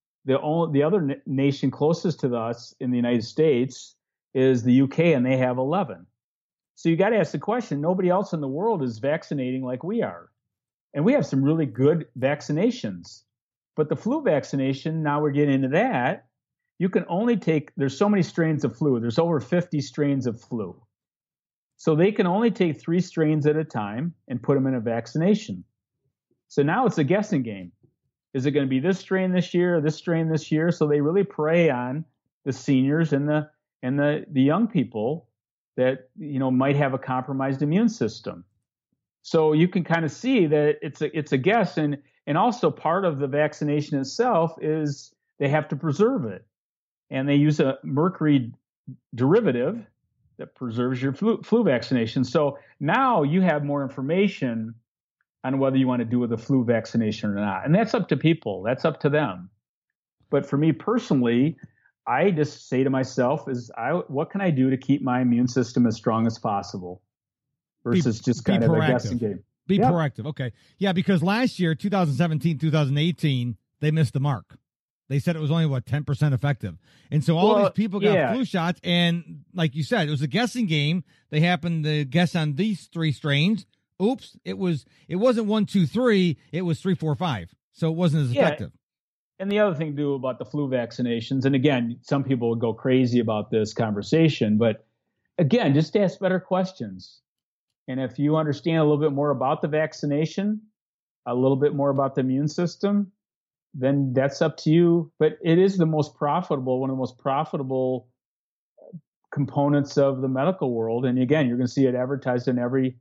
B: The other nation closest to us in the United States is the UK, and they have 11. So you got to ask the question, nobody else in the world is vaccinating like we are. And we have some really good vaccinations. But the flu vaccination, now we're getting into that, you can only there's so many strains of flu. There's over 50 strains of flu. So they can only take 3 strains at a time and put them in a vaccination. So now it's a guessing game. Is it going to be this strain this year or this strain this year? So they really prey on the seniors and the young people that might have a compromised immune system. So you can kind of see that it's a guess, and also part of the vaccination itself is they have to preserve it, and they use a mercury derivative that preserves your flu vaccination. So now you have more information on whether you want to do with a flu vaccination or not, and that's up to people. That's up to them. But for me personally, I just say to myself, what can I do to keep my immune system as strong as possible versus just kind of a guessing game?
C: Be proactive. Okay. Yeah, because last year, 2017, 2018, they missed the mark. They said it was only, 10% effective. And so all these people got flu shots. And like you said, it was a guessing game. They happened to guess on these 3 strains. Oops. It wasn't 1, 2, 3. It was 3, 4, 5. So it wasn't as effective.
B: And the other thing, too, about the flu vaccinations, and again, some people would go crazy about this conversation, but again, just ask better questions. And if you understand a little bit more about the vaccination, a little bit more about the immune system, then that's up to you. But it is one of the most profitable components of the medical world. And again, you're going to see it advertised in every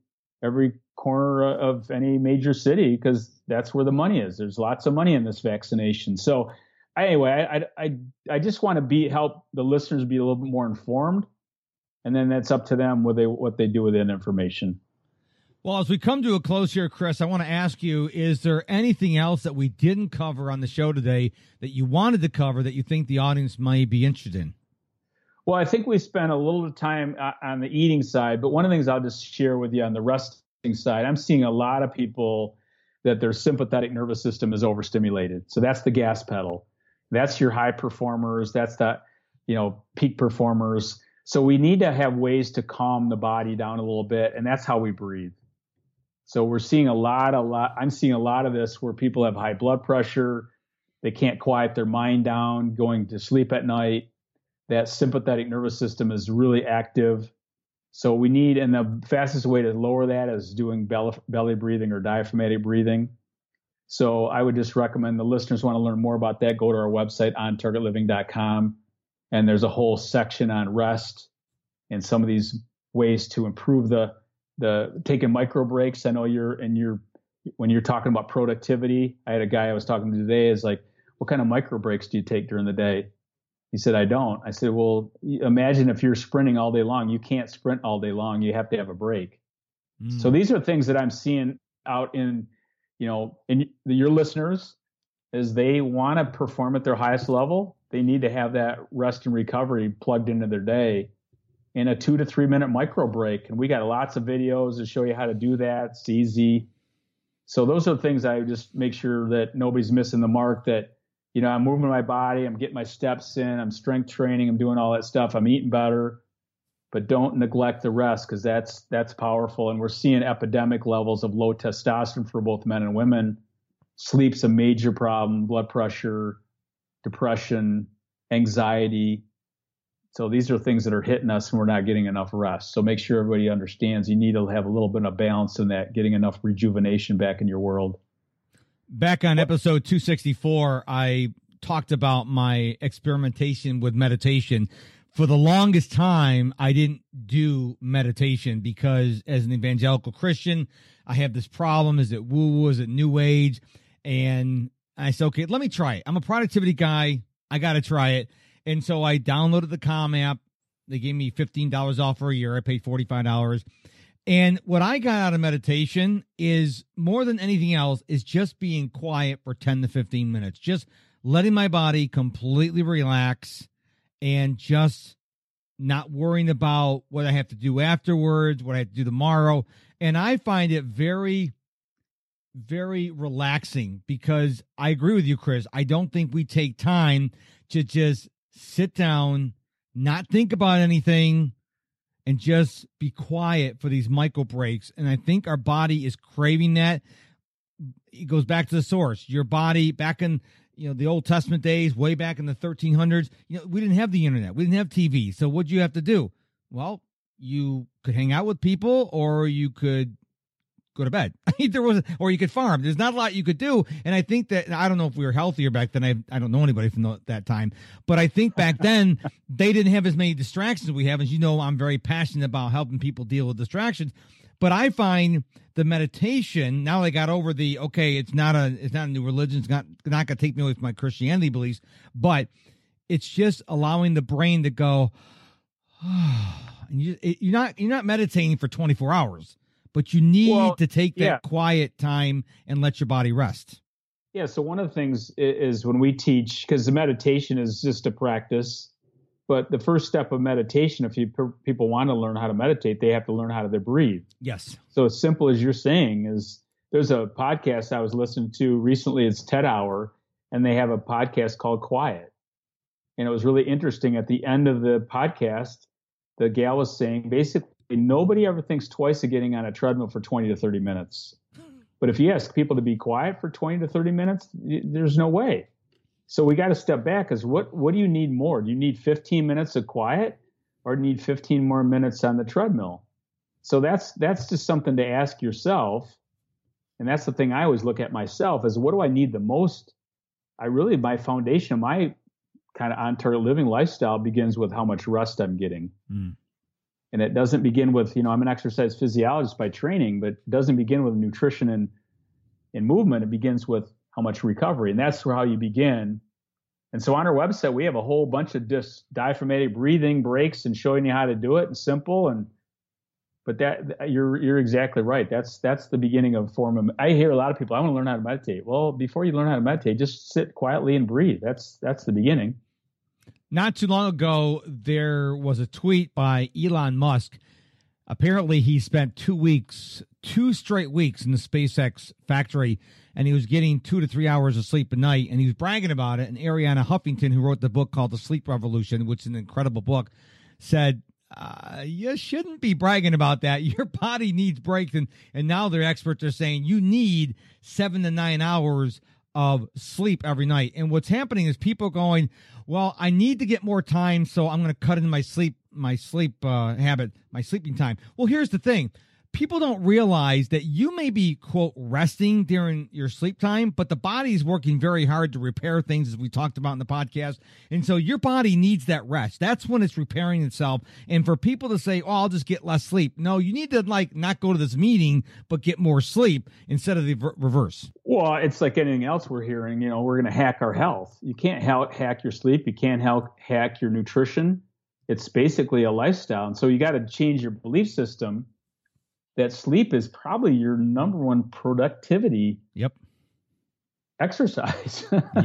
B: corner of any major city because that's where the money is. There's lots of money in this vaccination. So anyway, I just want to help the listeners be a little bit more informed, and then that's up to them what they do with that information.
C: Well, as we come to a close here, Chris, I want to ask you, is there anything else that we didn't cover on the show today that you wanted to cover that you think the audience might be interested in?
B: Well, I think we spent a little time on the eating side, but one of the things I'll just share with you on the resting side, I'm seeing a lot of people that their sympathetic nervous system is overstimulated. So that's the gas pedal. That's your high performers. That's the, peak performers. So we need to have ways to calm the body down a little bit, and that's how we breathe. So we're seeing I'm seeing a lot of this where people have high blood pressure. They can't quiet their mind down, going to sleep at night. That sympathetic nervous system is really active. So and the fastest way to lower that is doing belly breathing or diaphragmatic breathing. So I would just recommend the listeners want to learn more about that, go to our website, ontargetliving.com. And there's a whole section on rest and some of these ways to improve the taking micro breaks. I know when you're talking about productivity, I had a guy I was talking to today is like, what kind of micro breaks do you take during the day? He said, I don't. I said, well, imagine if you're sprinting all day long. You can't sprint all day long. You have to have a break. So these are things that I'm seeing out in your listeners as they want to perform at their highest level. They need to have that rest and recovery plugged into their day in a 2 to 3 minute micro break. And we got lots of videos to show you how to do that. It's easy. So those are the things I just make sure that nobody's missing the mark, that I'm moving my body, I'm getting my steps in, I'm strength training, I'm doing all that stuff, I'm eating better, but don't neglect the rest because that's powerful. And we're seeing epidemic levels of low testosterone for both men and women. Sleep's a major problem, blood pressure, depression, anxiety. So these are things that are hitting us and we're not getting enough rest. So make sure everybody understands you need to have a little bit of balance in that, getting enough rejuvenation back in your world.
C: Back on episode 264, I talked about my experimentation with meditation. For the longest time, I didn't do meditation because as an evangelical Christian, I have this problem. Is it woo-woo? Is it new age? And I said, okay, let me try it. I'm a productivity guy. I got to try it. And so I downloaded the Calm app. They gave me $15 off for a year. I paid $45. And what I got out of meditation is more than anything else is just being quiet for 10 to 15 minutes, just letting my body completely relax and just not worrying about what I have to do afterwards, what I have to do tomorrow. And I find it very, very relaxing because I agree with you, Chris. I don't think we take time to just sit down, not think about anything, and just be quiet for these micro breaks. And I think our body is craving that. It goes back to the source. Your body back in, the Old Testament days, way back in the 1300s, we didn't have the internet. We didn't have TV. So what'd you have to do? Well, you could hang out with people or you could go to bed. Or you could farm. There's not a lot you could do. And I think that, I don't know if we were healthier back then. I don't know anybody from that time, but I think back then they didn't have as many distractions as we have. As you know, I'm very passionate about helping people deal with distractions, but I find the meditation, now I got over it's not a new religion. It's not going to take me away from my Christianity beliefs, but it's just allowing the brain to go, and you're not meditating for 24 hours. But you need to take that quiet time and let your body rest.
B: Yeah. So one of the things is when we teach, because the meditation is just a practice, but the first step of meditation, if people want to learn how to meditate, they have to learn how to breathe.
C: Yes.
B: So as simple as you're saying is, there's a podcast I was listening to recently. It's TED Hour, and they have a podcast called Quiet. And it was really interesting. At the end of the podcast, the gal was saying basically, nobody ever thinks twice of getting on a treadmill for 20 to 30 minutes. But if you ask people to be quiet for 20 to 30 minutes, there's no way. So we got to step back. Because what do you need more? Do you need 15 minutes of quiet, or do you need 15 more minutes on the treadmill? So that's just something to ask yourself. And that's the thing I always look at myself is, what do I need the most? My foundation of my kind of on-target living lifestyle begins with how much rest I'm getting. And it doesn't begin with, I'm an exercise physiologist by training, but it doesn't begin with nutrition and movement. It begins with how much recovery. And that's how you begin. And so on our website, we have a whole bunch of diaphragmatic breathing breaks and showing you how to do it and simple. But that you're exactly right. That's the beginning of I hear a lot of people, I want to learn how to meditate. Well, before you learn how to meditate, just sit quietly and breathe. That's the beginning.
C: Not too long ago, there was a tweet by Elon Musk. Apparently, he spent 2 straight weeks in the SpaceX factory, and he was getting 2 to 3 hours of sleep a night, and he was bragging about it. And Arianna Huffington, who wrote the book called The Sleep Revolution, which is an incredible book, said, you shouldn't be bragging about that. Your body needs breaks. And now their experts are saying you need 7 to 9 hours of sleep every night. And what's happening is people going, well, I need to get more time, so I'm going to cut in my sleep habit, my sleeping time. Well, here's the thing. People don't realize that you may be, quote, resting during your sleep time, but the body is working very hard to repair things, as we talked about in the podcast. And so your body needs that rest. That's when it's repairing itself. And for people to say, oh, I'll just get less sleep. No, you need to not go to this meeting, but get more sleep instead of the reverse.
B: Well, it's like anything else we're hearing, we're going to hack our health. You can't hack your sleep. You can't hack your nutrition. It's basically a lifestyle. And so you got to change your belief system that sleep is probably your number one productivity exercise.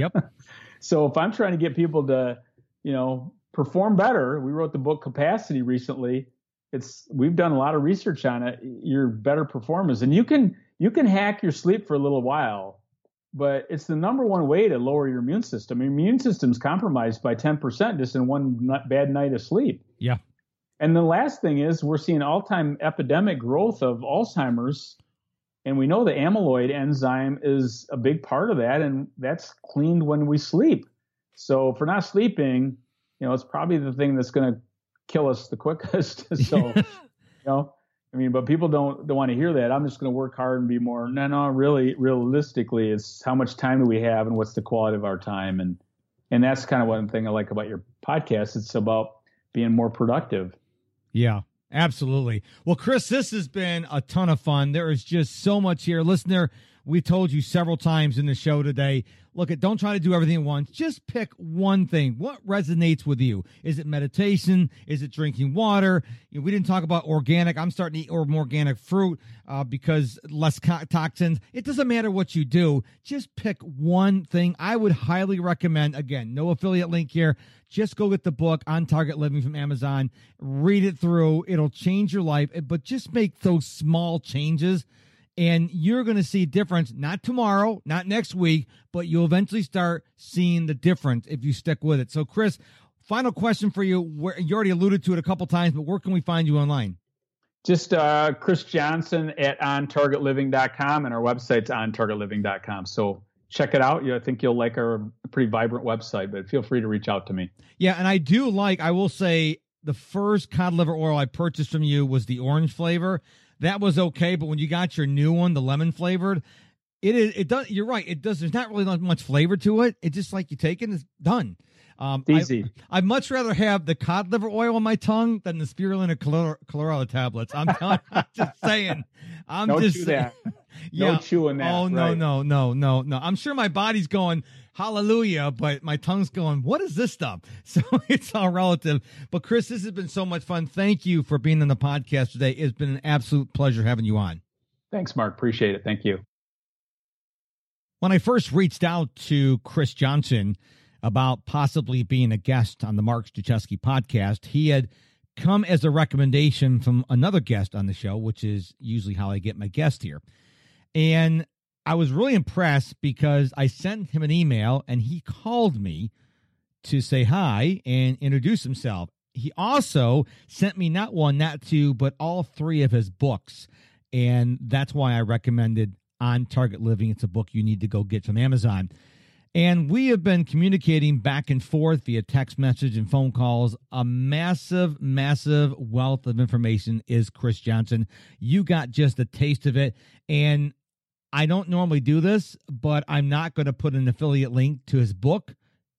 B: So if I'm trying to get people to, perform better, we wrote the book Capacity recently. We've done a lot of research on it. You're better performers, and you can hack your sleep for a little while, but it's the number one way to lower your immune system. Your immune system's compromised by 10% just in one bad night of sleep.
C: Yeah.
B: And the last thing is we're seeing all-time epidemic growth of Alzheimer's, and we know the amyloid enzyme is a big part of that, and that's cleaned when we sleep. So if we're not sleeping, it's probably the thing that's going to kill us the quickest. So, but people don't want to hear that. I'm just going to work hard and be more. No, really, realistically, it's how much time do we have and what's the quality of our time. And that's kind of one thing I like about your podcast. It's about being more productive.
C: Yeah, absolutely. Well, Chris, this has been a ton of fun. There is just so much here. Listener, we told you several times in the show today, look, don't try to do everything at once. Just pick one thing. What resonates with you? Is it meditation? Is it drinking water? We didn't talk about organic. I'm starting to eat more organic fruit because less toxins. It doesn't matter what you do. Just pick one thing. I would highly recommend, again, no affiliate link here. Just go get the book On Target Living from Amazon. Read it through. It'll change your life. But just make those small changes, and you're going to see difference, not tomorrow, not next week, but you'll eventually start seeing the difference if you stick with it. So, Chris, final question for you. You already alluded to it a couple times, but where can we find you online?
B: Just Chris Johnson at ontargetliving.com, and our website's ontargetliving.com. So check it out. I think you'll like our pretty vibrant website, but feel free to reach out to me.
C: Yeah, and I will say, the first cod liver oil I purchased from you was the orange flavor. That was okay, but when you got your new one, the lemon flavored, it does. You're right. It does. There's not really much flavor to it. It's just like you take it and it's done.
B: Easy.
C: I'd much rather have the cod liver oil on my tongue than the spirulina chlorella tablets. I'm just saying.
B: Don't chew that.
C: Yeah.
B: No chewing that.
C: Oh,
B: right.
C: no. I'm sure my body's going, hallelujah, but my tongue's going, what is this stuff? So it's all relative. But Chris, this has been so much fun. Thank you for being on the podcast today. It's been an absolute pleasure having you on.
B: Thanks, Mark. Appreciate it. Thank you.
C: When I first reached out to Chris Johnson about possibly being a guest on the Mark Struczewski podcast, he had come as a recommendation from another guest on the show, which is usually how I get my guest here. And I was really impressed because I sent him an email and he called me to say hi and introduce himself. He also sent me not one, not two, but all three of his books. And that's why I recommended On Target Living. It's a book you need to go get from Amazon. And we have been communicating back and forth via text message and phone calls. A massive, massive wealth of information is Chris Johnson. You got just a taste of it. And I don't normally do this, but I'm not going to put an affiliate link to his book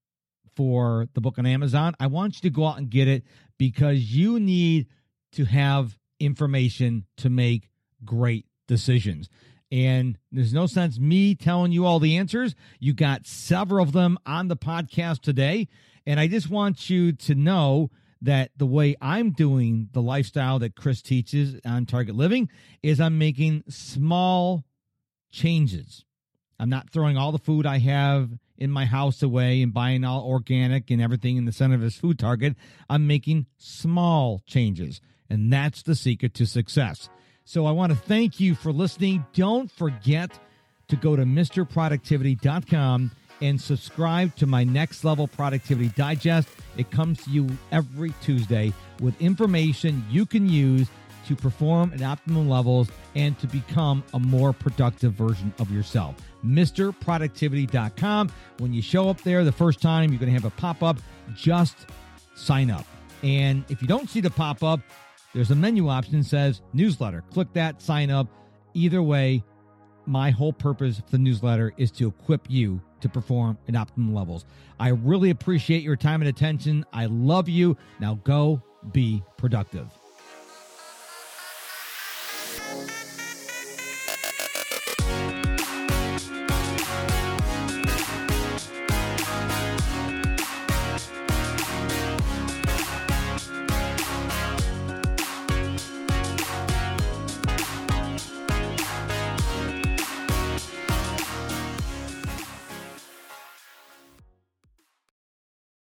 C: for the book on Amazon. I want you to go out and get it because you need to have information to make great decisions. And there's no sense me telling you all the answers. You got several of them on the podcast today. And I just want you to know that the way I'm doing the lifestyle that Chris teaches on Target Living is I'm making small changes. I'm not throwing all the food I have in my house away and buying all organic and everything in the center of his food target. I'm making small changes. And that's the secret to success. So I want to thank you for listening. Don't forget to go to MrProductivity.com and subscribe to my Next Level Productivity Digest. It comes to you every Tuesday with information you can use to perform at optimum levels and to become a more productive version of yourself. MrProductivity.com. When you show up there the first time, you're going to have a pop-up. Just sign up. And if you don't see the pop-up, there's a menu option that says newsletter. Click that, sign up. Either way, my whole purpose for the newsletter is to equip you to perform at optimum levels. I really appreciate your time and attention. I love you. Now go be productive.